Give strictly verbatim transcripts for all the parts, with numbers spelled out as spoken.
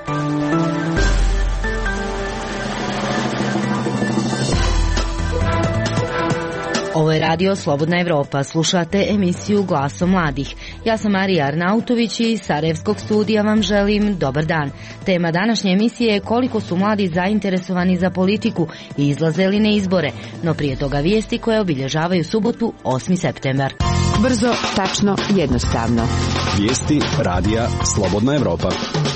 Ovo je radio Slobodna Evropa. Slušate emisiju Glasom mladih. Ja sam Marija Arnautović i iz Sarajevskog studija vam želim dobar dan. Tema današnje emisije je koliko su mladi zainteresovani za politiku i izlaze li na izbore. No prije toga vijesti koje obilježavaju subotu osmi septembar. Brzo, tačno, jednostavno. Vijesti radija Slobodna Evropa.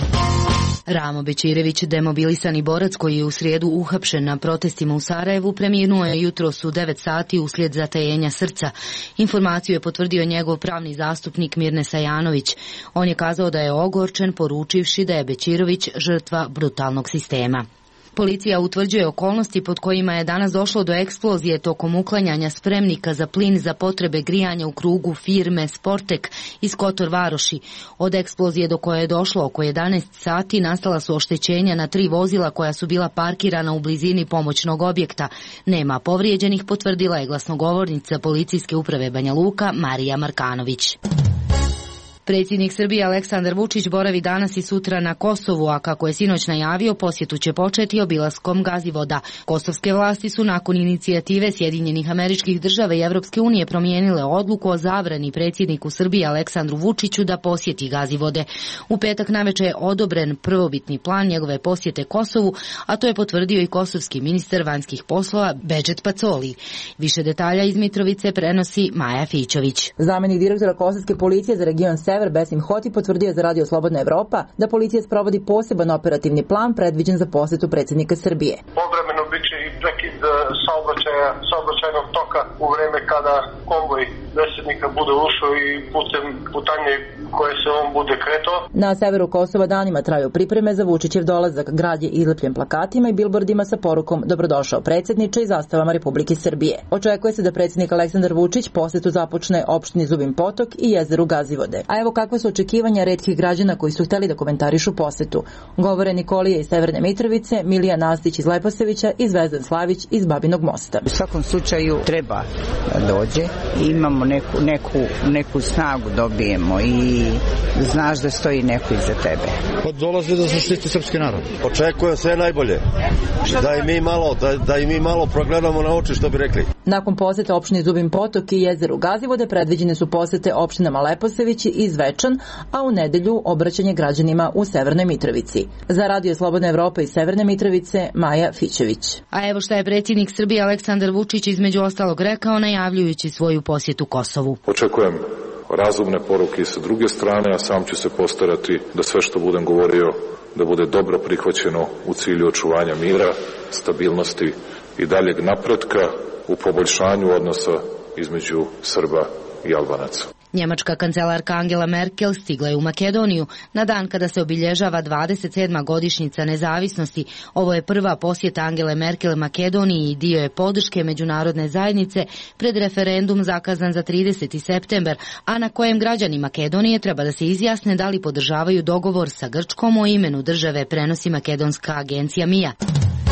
Ramo Bećirević, demobilisani borac koji je u srijedu uhapšen na protestima u Sarajevu, preminuo je jutros u devet sati uslijed zatajenja srca. Informaciju je potvrdio njegov pravni zastupnik Mirne Sajanović. On je kazao da je ogorčen, poručivši da je Bećirović žrtva brutalnog sistema. Policija utvrđuje okolnosti pod kojima je danas došlo do eksplozije tokom uklanjanja spremnika za plin za potrebe grijanja u krugu firme Sportek iz Kotor Varoši. Od eksplozije do koje je došlo oko jedanaest sati nastala su oštećenja na tri vozila koja su bila parkirana u blizini pomoćnog objekta. Nema povrijeđenih, potvrdila je glasnogovornica Policijske uprave Banja Luka Marija Markanović. Predsjednik Srbije Aleksandar Vučić boravi danas i sutra na Kosovu, a kako je sinoć najavio, posjetu će početi obilaskom Gazivoda. Kosovske vlasti su nakon inicijative Sjedinjenih Američkih Država i Evropske unije promijenile odluku o zabrani predsjedniku Srbije Aleksandru Vučiću da posjeti Gazivode. U petak navečer je odobren prvobitni plan njegove posjete Kosovu, a to je potvrdio i kosovski ministar vanjskih poslova Bedžet Pacoli. Više detalja iz Mitrovice prenosi Maja Fićović. Zamjenik direktora Kosovske policije za region Sever Besim Hoti potvrdio za radio Slobodna Evropa da policija sprovodi poseban operativni plan predviđen za posjetu predsjednika Srbije. Povremeno biće i prekid saobraćaja, saobraćajnog toka u vreme kada konvoj predsjednika bude ušao i putem putanje koje se on bude kretao. Na severu Kosova danima traju pripreme za Vučićev dolazak. Grad je izlepljen plakatima i bilbordima sa porukom Dobrodošao predsjedniče i zastavama Republike Srbije. Očekuje se da predsjednik Aleksandar Vučić posjetu započne opštini Zubin Potok i jezeru Gazivode. A evo kakve su očekivanja retkih građana koji su htjeli da komentarišu posjetu. Govore Nikolije iz Severne Mitrovice, Milija Nastić iz Leposevića i Zvezdan Slavić iz Babinog Mosta. U svakom slučaju treba da dođe i imamo neku, neku, neku snagu dobijemo i znaš da stoji neko iza tebe. Pa dolazi da zaštiti srpski narod. Očekujem sve najbolje. Da i mi malo, da, da i mi malo progledamo na oči, što bi rekli. Nakon posjeta opštini Zubin Potok i jezeru Gazivode predviđene su posjete opštinama Leposević i Zvečan, a u nedelju obraćanje građanima u Severnoj Mitrovici. Za radio Slobodna Evropa iz Severne Mitrovice, Maja Fićević. A evo šta je predsjednik Srbije Aleksandar Vučić između ostalog rekao najavljujući svoju posjetu Kosovu. Očekujem razumne poruke i sa druge strane, a sam ću se postarati da sve što budem govorio da bude dobro prihvaćeno u cilju očuvanja mira, stabilnosti i daljeg napretka u poboljšanju odnosa između Srba i Albanaca. Njemačka kancelarka Angela Merkel stigla je u Makedoniju na dan kada se obilježava dvadeset sedma godišnjica nezavisnosti. Ovo je prva posjeta Angele Merkel Makedoniji i dio je podrške međunarodne zajednice pred referendum zakazan za trideseti septembar, a na kojem građani Makedonije treba da se izjasne da li podržavaju dogovor sa Grčkom o imenu države, prenosi makedonska agencija M I A.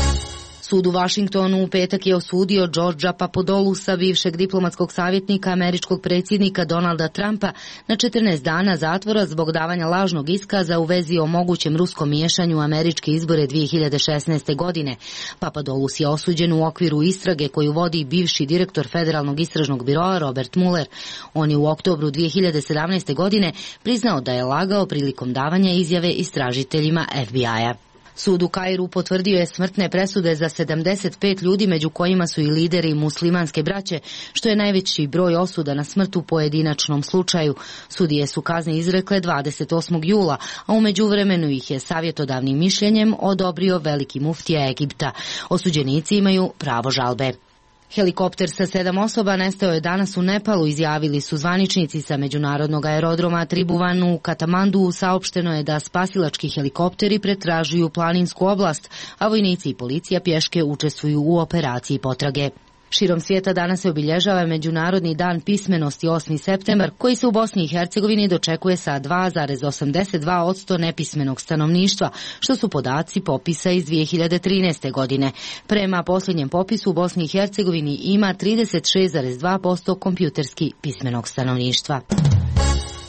Sud u Vašingtonu u petak je osudio Đorđa Papadolusa, bivšeg diplomatskog savjetnika američkog predsjednika Donalda Trumpa, na četrnaest dana zatvora zbog davanja lažnog iskaza u vezi o mogućem ruskom miješanju u američke izbore dvije hiljade šesnaeste. godine. Papadolus je osuđen u okviru istrage koju vodi bivši direktor Federalnog istražnog biroa Robert Mueller. On je u oktobru dvije hiljade sedamnaeste. godine priznao da je lagao prilikom davanja izjave istražiteljima F B I-a. Sud u Kairu potvrdio je smrtne presude za sedamdeset pet ljudi, među kojima su i lideri muslimanske braće, što je najveći broj osuda na smrt u pojedinačnom slučaju. Sudije su kazne izrekle dvadeset osmog jula, a u međuvremenu ih je savjetodavnim mišljenjem odobrio veliki muftija Egipta. Osuđenici imaju pravo žalbe. Helikopter sa sedam osoba nestao je danas u Nepalu, izjavili su zvaničnici sa međunarodnog aerodroma Tribuvan u Katamandu. Saopšteno je da spasilački helikopteri pretražuju planinsku oblast, a vojnici i policija pješke učestvuju u operaciji potrage. Širom svijeta danas se obilježava Međunarodni dan pismenosti osmi septembar, koji se u Bosni i Hercegovini dočekuje sa dva zarez osamdeset dva posto nepismenog stanovništva, što su podaci popisa iz dvije hiljade trinaeste. godine. Prema posljednjem popisu u Bosni i Hercegovini ima trideset šest zarez dva posto kompjuterski pismenog stanovništva.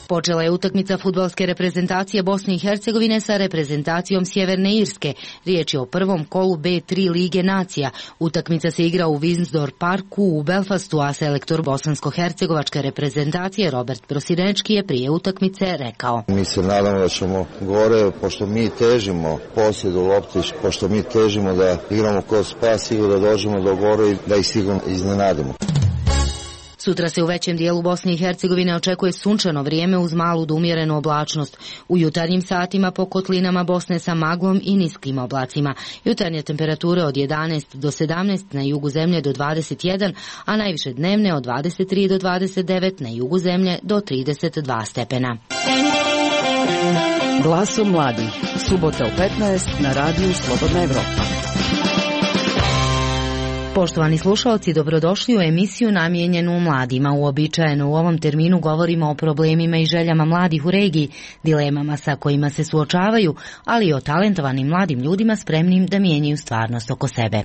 Počela je utakmica fudbalske reprezentacije Bosne i Hercegovine sa reprezentacijom Sjeverne Irske. Riječ je o prvom kolu be tri Lige nacija. Utakmica se igra u Windsor Parku u Belfastu, a selektor bosansko-hercegovačke reprezentacije Robert Prosinečki je prije utakmice rekao: Mi se nadamo da ćemo gore, pošto mi težimo posjedu lopti, pošto mi težimo da igramo ko spas i da dođemo do gore i da ih sigurno iznenadimo. Sutra se u većem dijelu Bosne i Hercegovine očekuje sunčano vrijeme uz malu do umjerenu oblačnost. U jutarnjim satima po kotlinama Bosne sa maglom i niskim oblacima. Jutarnje temperature od jedanaest do sedamnaest, na jugu zemlje do dvadeset jedan, a najviše dnevne od dvadeset tri do dvadeset devet, na jugu zemlje do trideset dva stepena. Glasom mladih. Subota u petnaest na radiju Slobodna Evropa. Poštovani slušalci, dobrodošli u emisiju namijenjenu mladima. Uobičajeno u ovom terminu govorimo o problemima i željama mladih u regiji, dilemama sa kojima se suočavaju, ali i o talentovanim mladim ljudima spremnim da mijenjaju stvarnost oko sebe.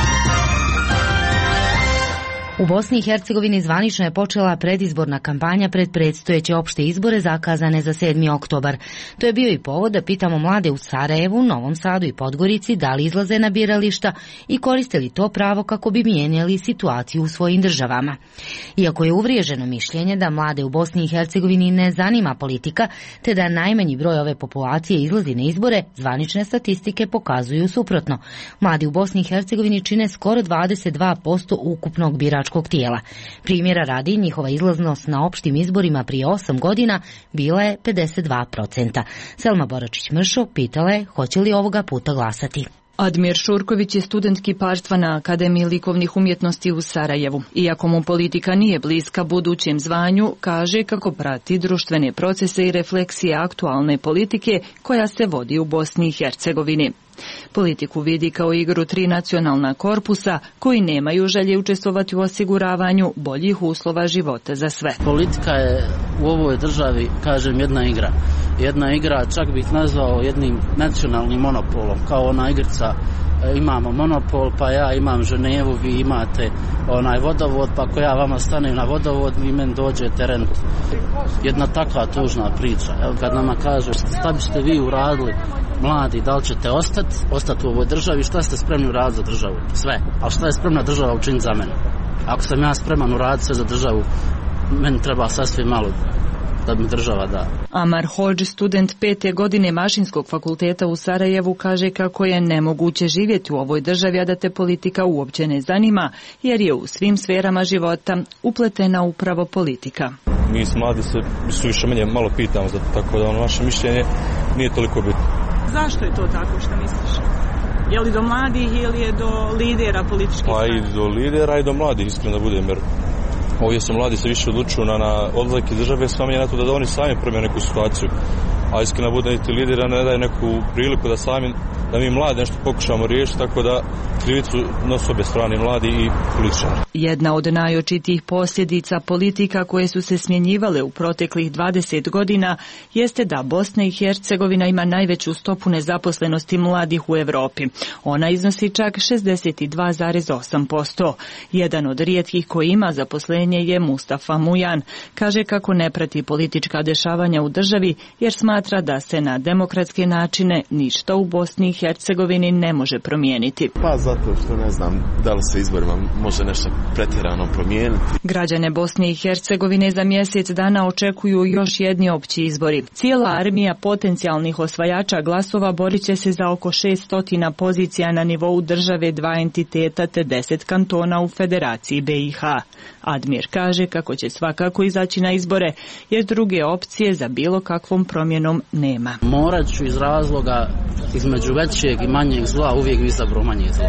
U Bosni i Hercegovini zvanično je počela predizborna kampanja pred predstojeće opšte izbore zakazane za sedmi oktobar. To je bio i povod da pitamo mlade u Sarajevu, Novom Sadu i Podgorici da li izlaze na birališta i koriste li to pravo kako bi mijenjali situaciju u svojim državama. Iako je uvriježeno mišljenje da mlade u Bosni i Hercegovini ne zanima politika, te da najmanji broj ove populacije izlazi na izbore, zvanične statistike pokazuju suprotno. Mladi u Bosni i Hercegovini čine skoro dvadeset dva posto ukupnog biračkog tijela. Primjera radi, njihova izlaznost na opštim izborima prije osam godina bila je pedeset dva posto. Selma Boračić-Mršo pitala je hoće li ovoga puta glasati. Admir Šurković je student kiparstva na Akademiji likovnih umjetnosti u Sarajevu. Iako mu politika nije bliska budućem zvanju, kaže kako prati društvene procese i refleksije aktualne politike koja se vodi u Bosni i Hercegovini. Politiku vidi kao igru tri nacionalna korpusa koji nemaju želje učestvovati u osiguravanju boljih uslova života za sve. Politika je u ovoj državi, kažem, jedna igra. Jedna igra, čak bih nazvao jednim nacionalnim monopolom, kao ona igrica imamo monopol, pa ja imam Ženevu, vi imate onaj vodovod, pa ako ja vama stanem na vodovod, vi meni dođete rent. Jedna takva tužna priča. Evo kad nama kažu šta biste vi uradili, mladi, da li ćete ostati, ostati u ovoj državi, šta ste spremni uraditi za državu? Sve. A šta je spremna država učiniti za mene? Ako sam ja spreman uraditi sve za državu, meni treba sasvim malo da mi država da. Amar Hodž, student pete godine Mašinskog fakulteta u Sarajevu, kaže kako je nemoguće živjeti u ovoj državi, a da te politika uopće ne zanima, jer je u svim sferama života upletena upravo politika. Mi smo mladi se suviše manje malo pitamo, tako da ono vaše mišljenje nije toliko bitno. Zašto je to tako, što misliš? Je li do mladih ili je do lidera političkih pa strana? I do lidera i do mladih, iskreno da budem, jer ovdje su mladi se više odlučuju na, na odlazak iz države, sami je na to da, da oni sami promijene neku situaciju. A iskreno bude niti lidera ne daje neku priliku da sami, da mi mladi nešto pokušamo riješiti, tako da krivicu nose obje strane, mladi i političari. Jedna od najočitijih posljedica politika koje su se smjenjivale u proteklih dvadeset godina jeste da Bosna i Hercegovina ima najveću stopu nezaposlenosti mladih u Europi. Ona iznosi čak šezdeset dva zarez osam posto. Jedan od rijetkih koji ima zaposlenje je Mustafa Mujan. Kaže kako ne prati politička dešavanja u državi jer smatra da se na demokratske načine ništa u Bosni i Hercegovini ne može promijeniti. Pa zato što ne znam da li se izborima može nešto pretjerano promijeniti. Građane Bosne i Hercegovine za mjesec dana očekuju još jedni opći izbori. Cijela armija potencijalnih osvajača glasova borit će se za oko šessto pozicija na nivou države, dva entiteta te deset kantona u Federaciji be i ha. Admir kaže kako će svakako izaći na izbore jer druge opcije za bilo kakvom promjenom nema. Morat ću iz razloga između većeg i manjeg zla uvijek izabrao manje zlo.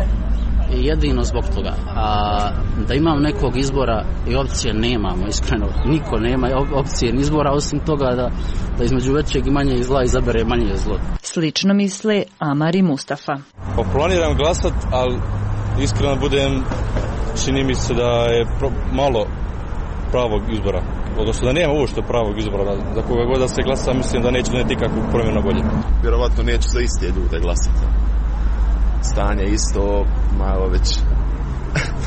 I jedino zbog toga. A da imam nekog izbora i opcije nemamo, iskreno. Niko nema opcije ni izbora osim toga da, da između većeg i manjeg zla izabere manje zlo. Slično misle Amar i Mustafa. Pa planiram glasat, ali iskreno budem, čini mi se da je pro, malo pravog izbora. Odnosno da nema uopšte pravog izbora. Da, za koga god da se glasa, mislim da neće doneti ikakvu promjenu bolje. Vjerovatno neće za iste ljude glasati. Stanje isto, malo već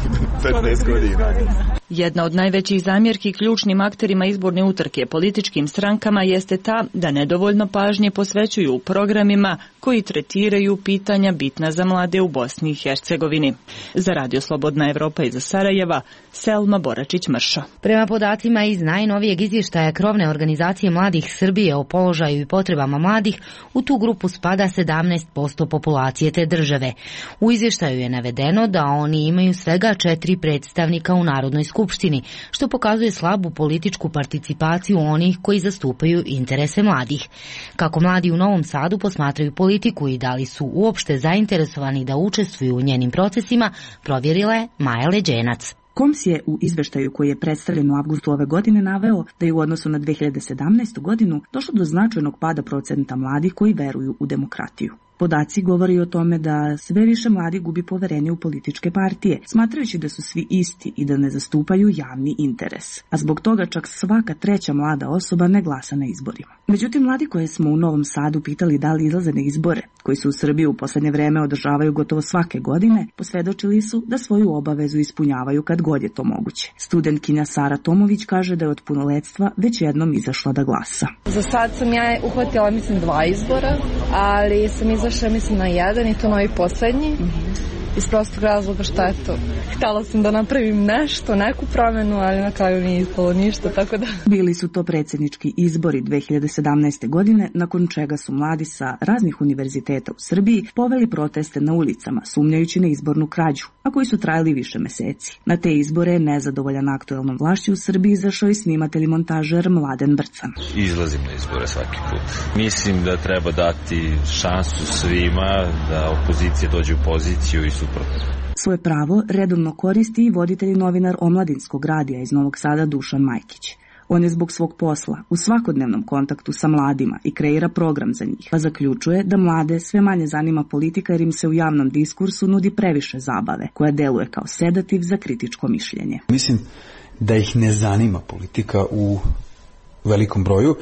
petnaest godina. Jedna od najvećih zamjerki ključnim akterima izborne utrke političkim strankama jeste ta da nedovoljno pažnje posvećuju u programima koji tretiraju pitanja bitna za mlade u Bosni i Hercegovini. Za Radio Slobodna Evropa iz Sarajeva, Selma Boračić-Mršo. Prema podacima iz najnovijeg izvještaja krovne organizacije mladih Srbije o položaju i potrebama mladih, u tu grupu spada sedamnaest posto populacije te države. U izvještaju je navedeno da oni imaju svega četiri predstavnika u Narodnoj skupštini, što pokazuje slabu političku participaciju onih koji zastupaju interese mladih. Kako mladi u Novom Sadu posmatraju politiku i da li su uopšte zainteresovani da učestvuju u njenim procesima, provjerila je Maja Leđenac. Koms je u izveštaju koji je predstavljen u avgustu ove godine naveo da je u odnosu na dve hiljade sedamnaestu. godinu došlo do značajnog pada procenta mladih koji veruju u demokratiju. Podaci govori o tome da sve više mladih gubi poverenje u političke partije, smatrajući da su svi isti i da ne zastupaju javni interes. A zbog toga čak svaka treća mlada osoba ne glasa na izborima. Međutim, mladi koje smo u Novom Sadu pitali da li izlaze na izbore, koji se u Srbiji u poslednje vreme održavaju gotovo svake godine, posvedočili su da svoju obavezu ispunjavaju kad god je to moguće. Studentkinja Sara Tomović kaže da je od punoletstva već jednom izašla da glasa. Za sad sam ja uhvatila, mislim, dva izbora, ali sam izašla, mislim, na jedan i to novi poslednji. Mm-hmm. Iz prostog razloga što, eto, htjela sam da napravim nešto, neku promjenu, ali na kraju nije ispalo ništa, tako da... Bili su to predsjednički izbori dve hiljade sedamnaeste. godine, nakon čega su mladi sa raznih univerziteta u Srbiji poveli proteste na ulicama, sumnjajući na izbornu krađu, a koji su trajali više meseci. Na te izbore je nezadovoljan aktuelnom vlašću u Srbiji izašao i snimatelj i montažer Mladen Brcan. Izlazim na izbore svaki put. Mislim da treba dati šansu svima, da opozicija dođe u poziciju i suprotno. Svoje pravo redovno koristi i voditelj i novinar Omladinskog radija iz Novog Sada Dušan Majkić. On je zbog svog posla u svakodnevnom kontaktu sa mladima i kreira program za njih, pa zaključuje da mlade sve manje zanima politika jer im se u javnom diskursu nudi previše zabave, koja deluje kao sedativ za kritičko mišljenje. Mislim da ih ne zanima politika u velikom broju.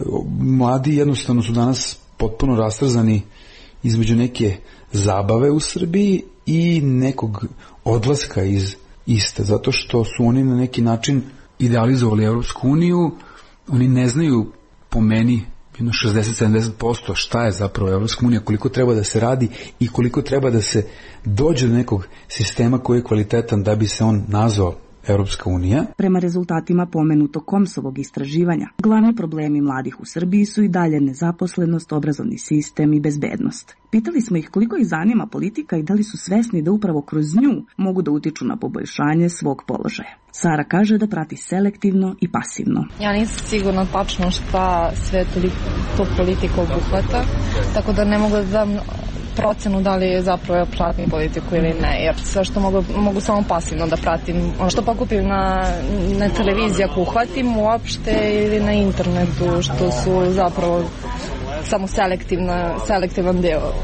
Mladi jednostavno su danas potpuno rastrzani između neke zabave u Srbiji i nekog odlaska iz iste, zato što su oni na neki način idealizovali Evropsku uniju, oni ne znaju po meni jedno šezdeset do sedamdeset posto šta je zapravo Evropska unija, koliko treba da se radi i koliko treba da se dođe do nekog sistema koji je kvalitetan da bi se on nazvao Evropska unija. Prema rezultatima pomenutog Komsovog istraživanja, glavni problemi mladih u Srbiji su i dalje nezaposlenost, obrazovni sistem i bezbednost. Pitali smo ih koliko ih zanima politika i da li su svesni da upravo kroz nju mogu da utiču na poboljšanje svog položaja. Sara kaže da prati selektivno i pasivno. Ja nisam sigurna tačno šta sve to politika obuhvata, tako da ne mogu da dam procenu da li je zapravo pratim politiku ili ne, jer sve što mogu, mogu samo pasivno da pratim. Ono što pokupim na, na televiziji ako uhvatim uopšte ili na internetu, što su zapravo samo selektivna, selektivan deo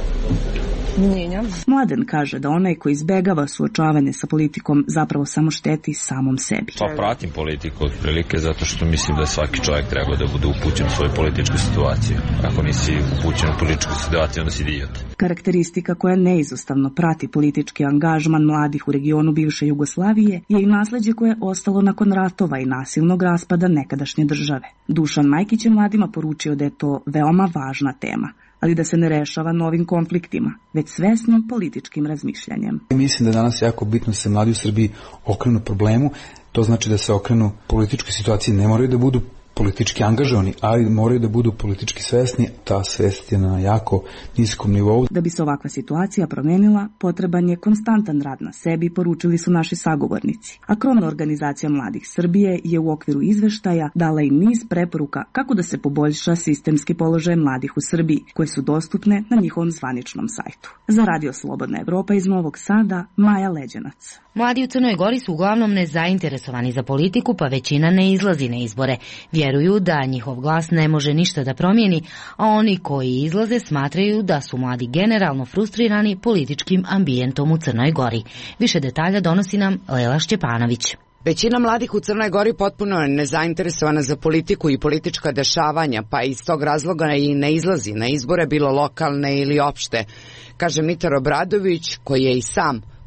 mnjenja. Mladen kaže da onaj koji izbegava suočavanje sa politikom zapravo samo šteti samom sebi. Pa pratim politiku otprilike zato što mislim da svaki čovjek treba da bude upućen u svoju političku situaciju. Ako nisi upućen u političku situaciju, onda si idiot. Karakteristika koja neizostavno prati politički angažman mladih u regionu bivše Jugoslavije je i nasleđe koje je ostalo nakon ratova i nasilnog raspada nekadašnje države. Dušan Majkić je mladima poručio da je to veoma važna tema, ali da se ne rešava novim konfliktima, već svesnim političkim razmišljanjem. Mislim da je danas jako bitno da se mladi u Srbiji okrenu problemu, to znači da se okrenu političkoj situaciji, ne moraju da budu politički angažovani, ali moraju da budu politički svesni, ta svest je na jako niskom nivou. Da bi se ovakva situacija promenila, potreban je konstantan rad na sebi, poručili su naši sagovornici. A krovna organizacija mladih Srbije je u okviru izveštaja dala im niz preporuka kako da se poboljša sistemski položaj mladih u Srbiji, koje su dostupne na njihovom zvaničnom sajtu. Za Radio Slobodna Evropa iz Novog Sada, Maja Leđenac. Mladi u Crnoj Gori su uglavnom nezainteresovani za politiku, pa većina ne izlazi na izbore. Vjeruju da njihov glas ne može ništa da promijeni, a oni koji izlaze smatraju da su mladi generalno frustrirani političkim ambijentom u Crnoj Gori. Više detalja donosi nam Lela Šćepanović. Većina mladih u Crnoj Gori potpuno je nezainteresovana za politiku i politička dešavanja, pa iz tog razloga i ne izlazi na izbore, bilo lokalne ili opšte, kaže Mitar Obradović, koji je i sam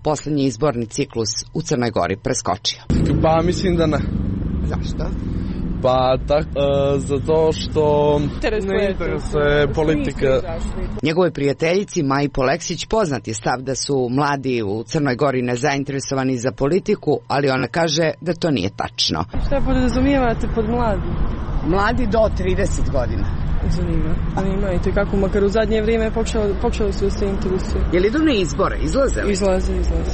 poslednji izborni ciklus u Crnoj Gori preskočio. Pa mislim da ne. Zašto? Pa tak, e, zato što ne interesuje politika. Njegovoj prijateljici Maji Poleksić poznat je stav da su mladi u Crnoj Gori nezainteresovani za politiku, ali ona kaže da to nije tačno. Šta podrazumijevate pod mladi? Mladi do trideset godina. Zanima. Zanima i to kako, makar u zadnje vrijeme počeli, počeli su da se interesuju. Je li idu na izbore? Izlaze li? Izlaze, izlaze.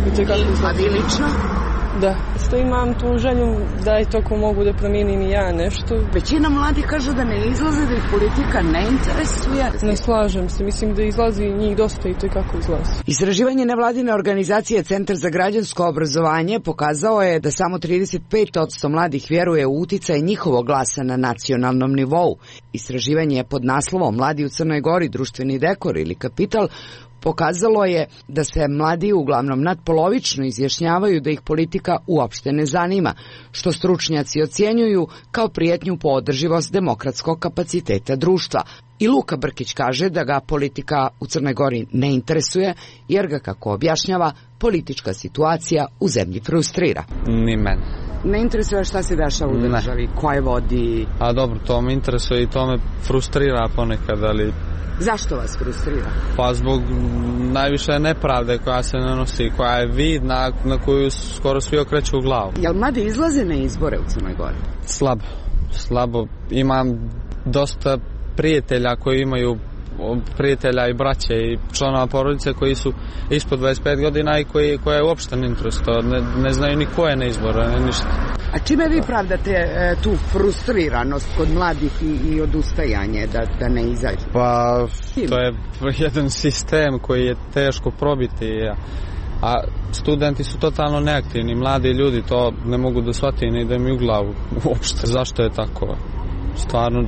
A vi lično? Da, isto imam tu želju da i toko mogu da promijenim i ja nešto. Većina mladih kažu da ne izlaze, da ih politika ne interesuje. Ne slažem se, mislim da izlazi njih dosta i to kako izlazi. Istraživanje nevladine organizacije Centar za građansko obrazovanje pokazao je da samo trideset pet posto mladih vjeruje u uticaj njihovog glasa na nacionalnom nivou. Istraživanje je pod naslovom Mladi u Crnoj Gori, društveni dekor ili kapital pokazalo je da se mladi uglavnom nadpolovično izjašnjavaju da ih politika uopšte ne zanima, što stručnjaci ocjenjuju kao prijetnju po održivost demokratskog kapaciteta društva. I Luka Brkić kaže da ga politika u Crnoj Gori ne interesuje, jer ga, kako objašnjava, politička situacija u zemlji frustrira. Ni mene. Ne interesuje šta se dešava u državi, ko je vodi? A dobro, to me interesuje i to me frustrira ponekad, ali... Zašto vas frustrira? Pa zbog najviše nepravde koja se nanosi, koja je vidna, na koju skoro svi okreću u glavu. Jel mladi izlaze na izbore u Crnoj Gori? Slabo, slabo. Imam dosta prijatelja koji imaju prijatelja i braće i članova porodice koji su ispod dvadeset pet godina i koji, koje je uopšte ne interesuje, ne, ne znaju ni ko je na izboru, ne ništa. A čime vi pravdate e, tu frustriranost kod mladih i, i odustajanje da, da ne izađu? Pa to je jedan sistem koji je teško probiti, a studenti su totalno neaktivni, mladi ljudi to ne mogu da shvati, ne ide mi u glavu uopšte. Zašto je tako? Stvarno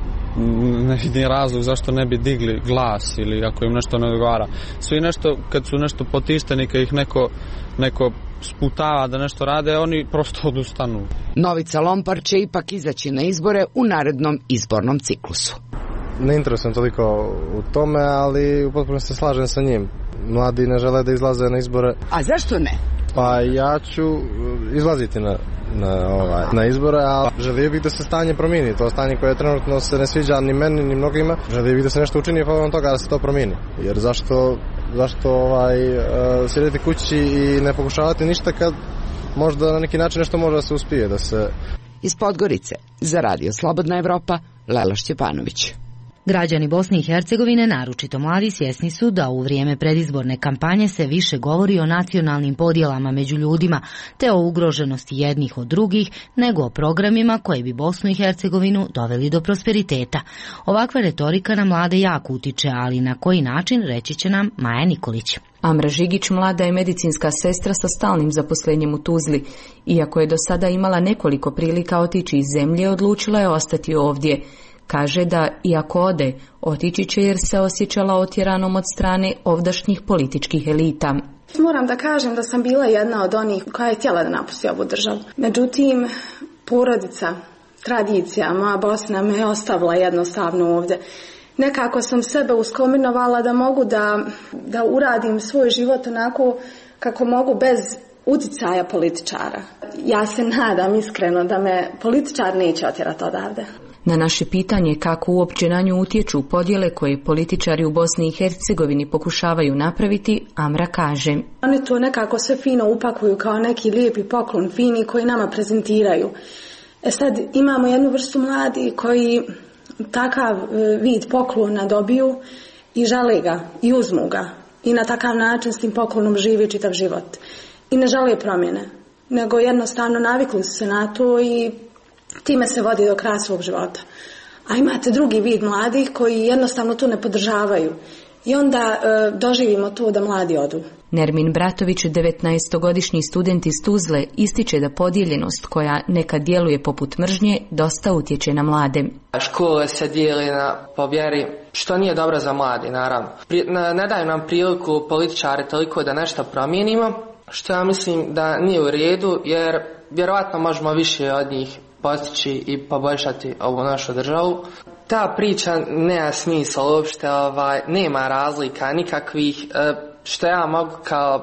ne vidim razlog zašto ne bi digli glas ili ako im nešto ne odgovara. Svi nešto, kad su nešto potišteni, kad ih neko, neko sputava da nešto rade, oni prosto odustanu. Novica Lompar će ipak izaći na izbore u narednom izbornom ciklusu. Ne interesujem toliko u tome, ali u potpunosti se slažem sa njim. Mladi ne žele da izlaze na izbore. A zašto ne? Pa ja ću izlaziti na, na, ovaj, na izbore, a želio bih da se stanje promijeni. To stanje koje trenutno se ne sviđa ni meni, ni mnogima. Želio bih da se nešto učini povodom toga da se to promijeni. Jer zašto, zašto ovaj, uh, sjediti kući i ne pokušavati ništa kad možda na neki način nešto može da se uspije. Da se... Iz Podgorice, za Radio Slobodna Evropa, Lela Šćepanović. Građani Bosne i Hercegovine, naročito mladi, svjesni su da u vrijeme predizborne kampanje se više govori o nacionalnim podjelama među ljudima, te o ugroženosti jednih od drugih, nego o programima koji bi Bosnu i Hercegovinu doveli do prosperiteta. Ovakva retorika na mlade jako utiče, ali na koji način, reći će nam Maja Nikolić. Amra Žigić mlada je medicinska sestra sa stalnim zaposlenjem u Tuzli. Iako je do sada imala nekoliko prilika otići iz zemlje, odlučila je ostati ovdje. Kaže da, iako ode, otići će jer se osjećala otjeranom od strane ovdašnjih političkih elita. Moram da kažem da sam bila jedna od onih koja je htjela da napusti ovu državu. Međutim, porodica, tradicija, moja Bosna me je ostavila jednostavno ovdje. Nekako sam sebe uskominovala da mogu da, da uradim svoj život onako kako mogu bez uticaja političara. Ja se nadam iskreno da me političar neće otjerati odavde. Na naše pitanje kako uopće na nju utječu podjele koje političari u Bosni i Hercegovini pokušavaju napraviti, Amra kaže: Oni to nekako sve fino upakuju kao neki lijepi poklon, fini koji nama prezentiraju. E sad imamo jednu vrstu mladi koji takav vid poklona dobiju i žele ga i uzmu ga i na takav način s tim poklonom žive čitav život. I ne žele promjene, nego jednostavno navikli su se na to i time se vodi do kraja svog života. A imate drugi vid mladih koji jednostavno to ne podržavaju. I onda e, doživimo to da mladi odu. Nermin Bratović, devetnaestogodišnji student iz Tuzle, ističe da podijeljenost koja nekad djeluje poput mržnje dosta utječe na mlade. Škole se dijeli na po vjeri, što nije dobro za mladi, naravno. Pri, ne, ne daju nam priliku političare toliko da nešto promijenimo, što ja mislim da nije u redu, jer vjerovatno možemo više od njih postići i poboljšati ovu našu državu. Ta priča nema smisla uopšte, ovaj, nema razlika nikakvih. Što ja mogu kao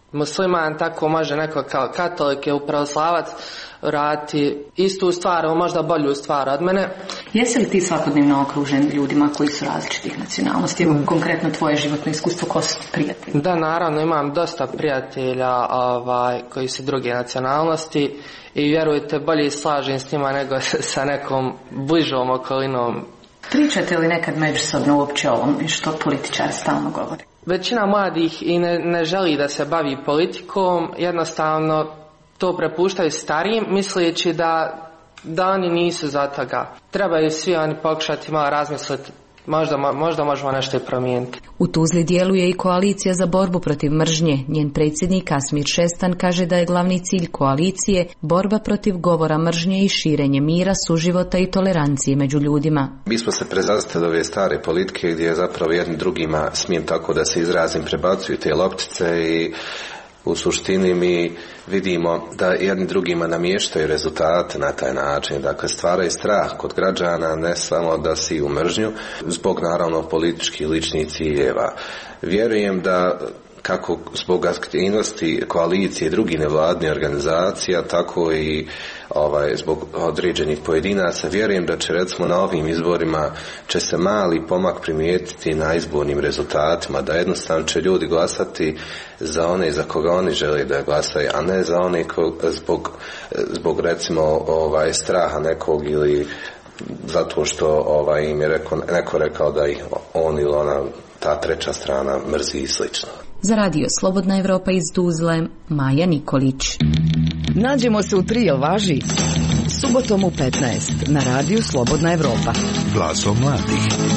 musliman, tako može neko kao katolik ili pravoslavac raditi istu stvar, ili možda bolju stvar od mene. Jesi li ti svakodnevno okružen ljudima koji su različitih nacionalnosti? Evo konkretno tvoje životno iskustvo, ko su prijatelji? Da, naravno, imam dosta prijatelja ovaj, koji su druge nacionalnosti i vjerujte, bolje slažem s njima nego sa nekom bližom okolinom. Pričate li nekad međusobno uopće o ovom što političari stalno govore? Većina mladih i ne, ne želi da se bavi politikom, jednostavno to prepuštaju starijim, misleći da, da oni nisu za toga. Trebaju svi oni pokušati malo razmisliti, možda, možda možemo nešto i promijeniti. U Tuzli djeluje i koalicija za borbu protiv mržnje. Njen predsjednik Asmir Šestan kaže da je glavni cilj koalicije borba protiv govora mržnje i širenje mira, suživota i tolerancije među ljudima. Mi smo se prezastali ove stare politike gdje je zapravo jednim drugima, smijem tako da se izrazim, prebacuju te loptice i u suštini mi vidimo da jedni drugima namještaju rezultate na taj način. Dakle, stvaraju strah kod građana, ne samo da si u mržnju, zbog naravno političkih ličnih ciljeva. Vjerujem da kako zbog aktivnosti koalicije i drugih nevladnih organizacija, tako i ovaj, zbog određenih pojedinaca, vjerujem da će recimo na ovim izborima će se mali pomak primijetiti na izbornim rezultatima, da jednostavno će ljudi glasati za one za koga oni žele da glasaju, a ne za one ko, zbog, zbog recimo ovaj, straha nekog ili zato što ovaj, im je reko, neko rekao da ih on ili ona, ta treća strana, mrzi i slično. Za radio Slobodna Evropa iz Tuzle, Maja Nikolić. Nađemo se u tri, jel važi? Subotom u petnaest na radiju Slobodna Evropa. Glasom mladih.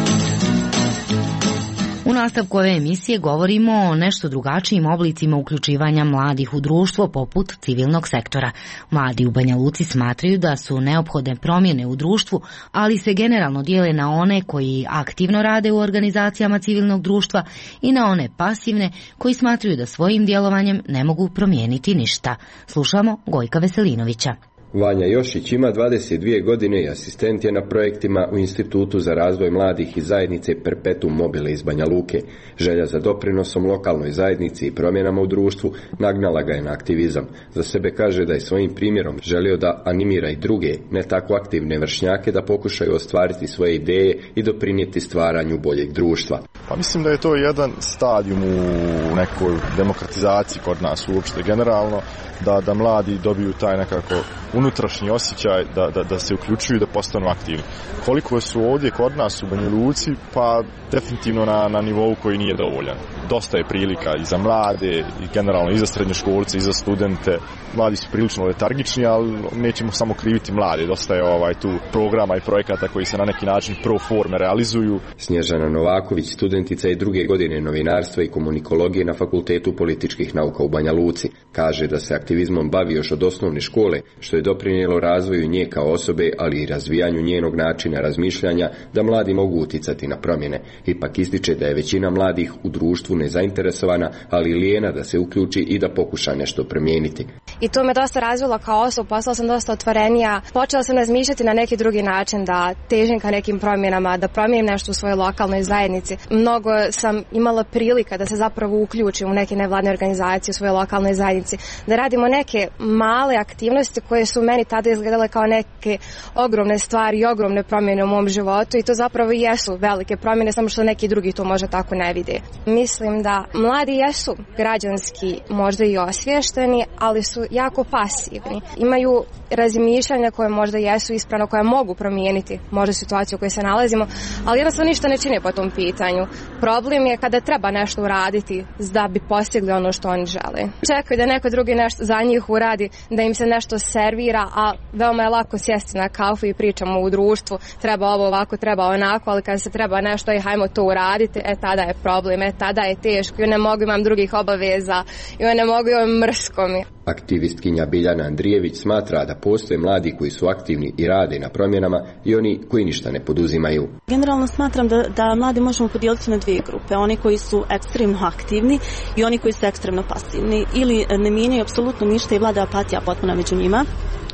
U nastavku ove emisije govorimo o nešto drugačijim oblicima uključivanja mladih u društvo poput civilnog sektora. Mladi u Banja Luci smatraju da su neophodne promjene u društvu, ali se generalno dijele na one koji aktivno rade u organizacijama civilnog društva i na one pasivne koji smatraju da svojim djelovanjem ne mogu promijeniti ništa. Slušamo Gojka Veselinovića. Vanja Jošić ima dvadeset dvije godine i asistent je na projektima u Institutu za razvoj mladih i zajednice Perpetuum mobile iz Banja Luke. Želja za doprinosom lokalnoj zajednici i promjenama u društvu nagnala ga je na aktivizam. Za sebe kaže da je svojim primjerom želio da animira i druge, ne tako aktivne vršnjake, da pokušaju ostvariti svoje ideje i doprinijeti stvaranju boljeg društva. Pa mislim da je to jedan stadijum u nekoj demokratizaciji kod nas uopšte generalno, da, da mladi dobiju taj nekako unutrašnji osjećaj da, da, da se uključuju i da postanu aktivni. Koliko su ovdje kod nas u Banja Luci, pa definitivno na, na nivou koji nije dovoljan. Dosta je prilika i za mlade, i generalno i za srednjoškolce, i za studente. Mladi su prilično letargični, ali nećemo samo kriviti mlade. Dosta je ovaj, tu programa i projekata koji se na neki način pro forme realizuju. Snježana Novaković, studentica i druge godine novinarstva i komunikologije na Fakultetu političkih nauka u Banja Luci, kaže da se aktivizmom bavi još od osnovne škole, što je doprinijelo razvoju nje kao osobe, ali i razvijanju njenog načina razmišljanja da mladi mogu uticati na promjene. Ipak ističe da je većina mladih u društvu nezainteresovana, ali lijena da se uključi i da pokuša nešto promijeniti. I to me dosta razvilo kao osobu, postala sam dosta otvorenija, počela sam razmišljati na neki drugi način, da težim ka nekim promjenama, da promijenim nešto u svojoj lokalnoj zajednici. Mnogo sam imala prilika da se zapravo uključim u neke nevladne organizacije u svojoj lokalnoj zajednici, da radimo neke male aktivnosti koje su meni tada izgledale kao neke ogromne stvari i ogromne promjene u mom životu, i to zapravo i jesu velike promjene, samo što neki drugi to možda tako ne vide. Mislim da mladi jesu građanski možda i osviješteni, ali su jako pasivni. Imaju razmišljanja koje možda jesu ispravno, koje mogu promijeniti možda situaciju u kojoj se nalazimo, ali jednostavno ništa ne čine po tom pitanju. Problem je kada treba nešto uraditi da bi postigli ono što oni žele. Čekaju da neko drugi nešto za njih uradi, da im se nešto servira, a veoma je lako sjesti na kafu i pričamo u društvu, treba ovo ovako, treba onako, ali kada se treba nešto i hajmo to uraditi, e tada je problem, e tada je teško, i ne mogu, imam drugih obaveza, i ne mogu, imam mrsko mi. Aktivistkinja Biljana Andrijević smatra da postoje mladi koji su aktivni i rade na promjenama i oni koji ništa ne poduzimaju. Generalno smatram da, da mladi možemo podijeliti na dvije grupe. Oni koji su ekstremno aktivni i oni koji su ekstremno pasivni. Ili ne mijenjaju apsolutno ništa i vlada apatija potpuna među njima.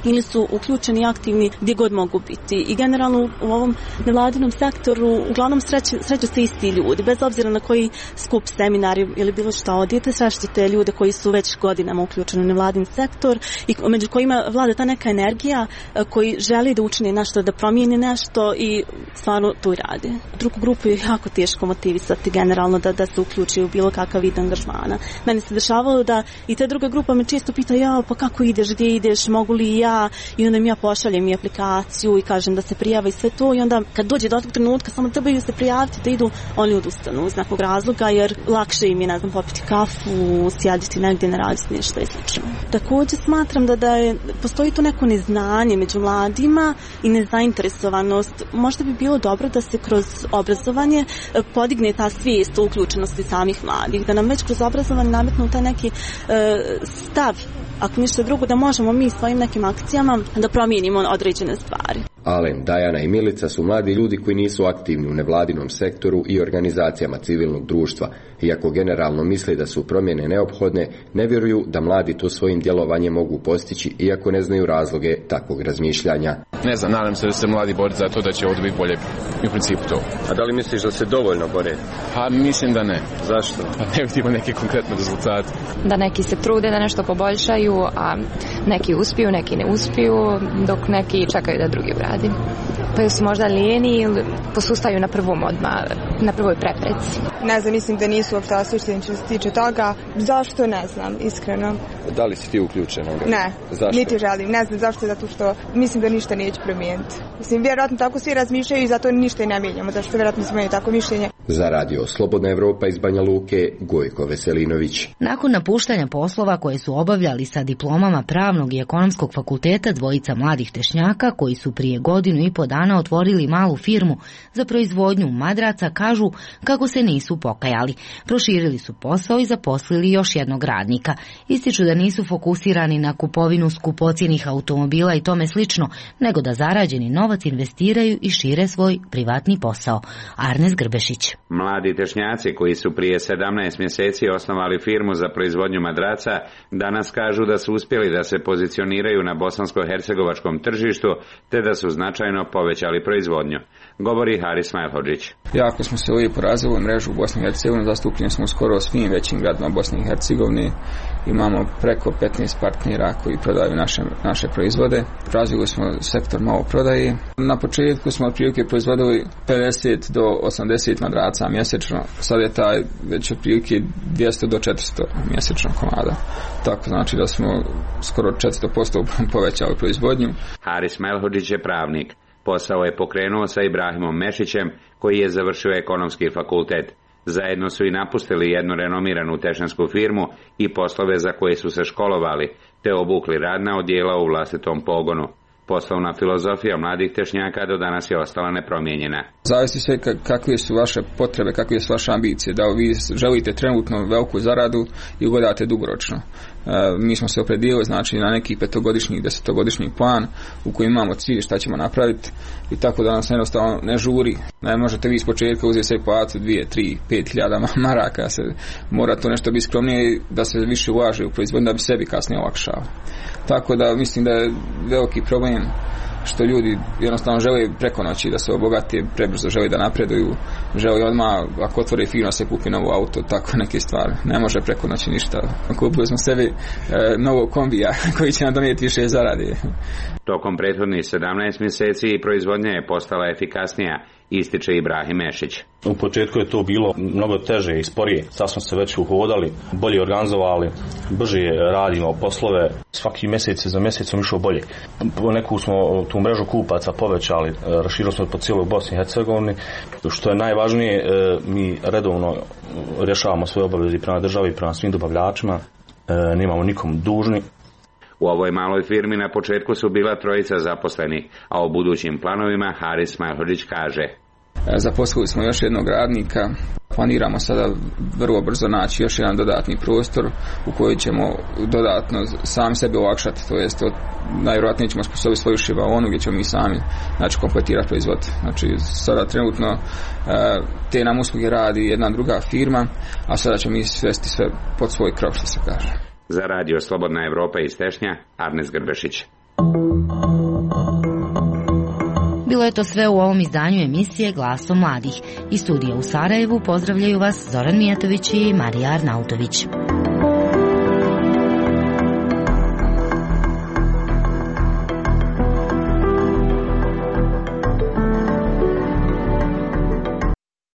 ili su uključeni aktivni gdje god mogu biti. I generalno u ovom nevladinom sektoru uglavnom sreću, sreću se isti ljudi, bez obzira na koji skup, seminar ili bilo što odijete, srećete ljude koji su već godinama uključeni u nevladin sektor i među kojima vlada ta neka energija koji želi da učini nešto, da promijeni nešto i stvarno to i radi. Drugu grupu je jako teško motivisati generalno da, da se uključi u bilo kakav vid angažmana. Meni se dešavalo da i te druga grupa me često pita, ja, pa kako ideš, gdje ideš, mogu li ja, i onda mi ja pošaljem i aplikaciju i kažem da se prijava i sve to, i onda kad dođe do tog trenutka samo trebaju se prijaviti da idu, oni odustanu iz nekog razloga, jer lakše im je, ne znam, popiti kafu, sjediti negdje, ne raditi nešto i slično. Također smatram da, da je, postoji to neko neznanje među mladima i nezainteresovanost. Možda bi bilo dobro da se kroz obrazovanje podigne ta svijest o uključenosti samih mladih, da nam već kroz obrazovanje nametnu taj neki uh, stav, ako ništa drugo, da možemo mi svojim nekim akcijama da promijenimo određene stvari. Alen, Dajana i Milica su mladi ljudi koji nisu aktivni u nevladinom sektoru i organizacijama civilnog društva. Iako generalno misle da su promjene neophodne, ne vjeruju da mladi to svojim djelovanjem mogu postići, iako ne znaju razloge takvog razmišljanja. Ne znam, nadam se da se mladi bori za to da će ovdje biti bolje, u principu to. A da li misliš da se dovoljno bore? Pa mislim da ne. Zašto? Pa ne vidimo neke konkretne rezultate. Da neki se trude da nešto poboljšaju, a neki uspiju, neki ne uspiju, dok neki čekaju da drugi uradi. Pa su možda lijeni ili posustaju na prvom odmah, na prvoj prepreci. Ne znam, mislim da nisu uopšte osvješteni što se tiče toga. Zašto, ne znam, iskreno. Da li si ti uključena? Ne, zašto? Niti želim. Ne znam zašto, zato što mislim da ništa neće promijeniti. Mislim, vjerojatno tako svi razmišljaju i zato ništa i ne mijenjamo, zato što vjerojatno smo imali tako mišljenje. Za radio Slobodna Evropa iz Banja Luke, Gojko Veselinović. Nakon napuštanja poslova koje su obavljali sa diplomama pravnog i ekonomskog fakulteta, dvojica mladih tešnjaka koji su prije godinu i po dana otvorili malu firmu za proizvodnju madraca, kažu kako se nisu pokajali. Proširili su posao i zaposlili još jednog radnika. Ističu da nisu fokusirani na kupovinu skupocjenih automobila i tome slično, nego da zarađeni novac investiraju i šire svoj privatni posao. Arnes Grbešić. Mladi tešnjaci koji su prije sedamnaest mjeseci osnovali firmu za proizvodnju madraca danas kažu da su uspjeli da se pozicioniraju na bosansko-hercegovačkom tržištu te da su značajno povećali proizvodnju. Govori Haris Majlhodžić. Jako smo se uvijek porazili u mrežu u Bosni i Hercegovini, zastupljeni smo skoro svim većim gradima Bosne i Hercegovine. Imamo preko petnaest partnera koji prodaju naše, naše proizvode. Razvili smo sektor malo prodaje. Na početku smo otprilike proizvodili pedeset do osamdeset madraca mjesečno. Sad je taj već otprilike dvjesto do četiristo mjesečno komada. Tako znači da smo skoro četiristo posto povećali proizvodnju. Haris Majlhodžić je pravnik. Posao je pokrenuo sa Ibrahimom Mešićem, koji je završio ekonomski fakultet. Zajedno su i napustili jednu renomiranu tešansku firmu i poslove za koje su se školovali, te obukli radna odjela u vlastitom pogonu. Poslovna filozofija mladih tešnjaka do danas je ostala nepromijenjena. Zavisi sve kakve su vaše potrebe, kakve su vaše ambicije, da vi želite trenutno veliku zaradu i gledate dugoročno. E, mi smo se opredijelili znači na neki petogodišnji, desetogodišnji plan u kojem imamo cilj šta ćemo napraviti i tako da nas jednostavno ne žuri. Ne možete vi iz početka uzeti sve platu dvije, tri, pet hiljada maraka, se mora to nešto biti skromnije da se više ulaže u proizvodnju da bi sebi kasnije olakšao. Tako da mislim da je veliki problem što ljudi jednostavno žele preko noći da se obogate, prebrzo žele da napreduju, žele odmah ako otvore firma se kupi novo auto, tako neke stvari. Ne može preko noći ništa. Kupili smo sebi e, novog kombija koji će nam donijeti više zarade. Tokom prethodnih sedamnaest mjeseci proizvodnja je postala efikasnija, ističe Ibrahim Mešić. U početku je to bilo mnogo teže i sporije. Sad smo se već uhodali, bolje organizovali, brže radimo poslove. Svaki mjesec za mjesecom išao bolje. Neku smo tu mrežu kupaca povećali, raširili smo po cijeloj Bosni i Hercegovini. Što je najvažnije, mi redovno rješavamo svoje obaveze prema državi i prema svim dobavljačima. Nemamo nikom dužni. U ovoj maloj firmi na početku su bila trojica zaposleni, a o budućim planovima Haris Majlhodžić kaže. Zaposlili smo još jednog radnika, planiramo sada vrlo brzo naći još jedan dodatni prostor u koji ćemo dodatno sami sebi olakšati, to jest najvjerojatnije ćemo sposobiti svoju šivaonu gdje ćemo mi sami znači, kompletirati proizvod. Znači sada trenutno te nam usluge radi jedna druga firma, a sada ćemo mi svesti sve pod svoj krov što se kaže. Za radio Slobodna Evropa iz Tešnja, Arnes Grbešić. Bilo je to sve u ovom izdanju emisije Glasom mladih. Iz studija u Sarajevu pozdravljaju vas Zoran Mijatović i Marija Arnautović.